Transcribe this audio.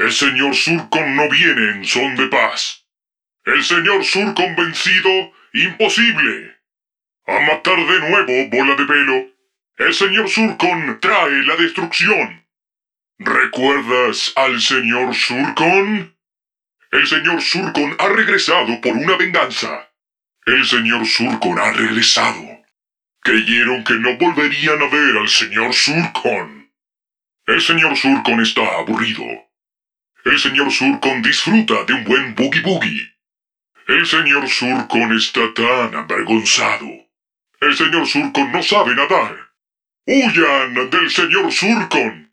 El señor Surcon no viene en son de paz. El señor Surcon vencido, imposible. A matar de nuevo, bola de pelo. El señor Surcon trae la destrucción. ¿Recuerdas al señor Surcon? El señor Surcon ha regresado por una venganza. El señor Surcon ha regresado. Creyeron que no volverían a ver al señor Surcon. El señor Surcon está aburrido. El señor Surcon disfruta de un buen boogie boogie. El señor Surcon está tan avergonzado. El señor Surcon no sabe nadar. ¡Huyan del señor Surcon!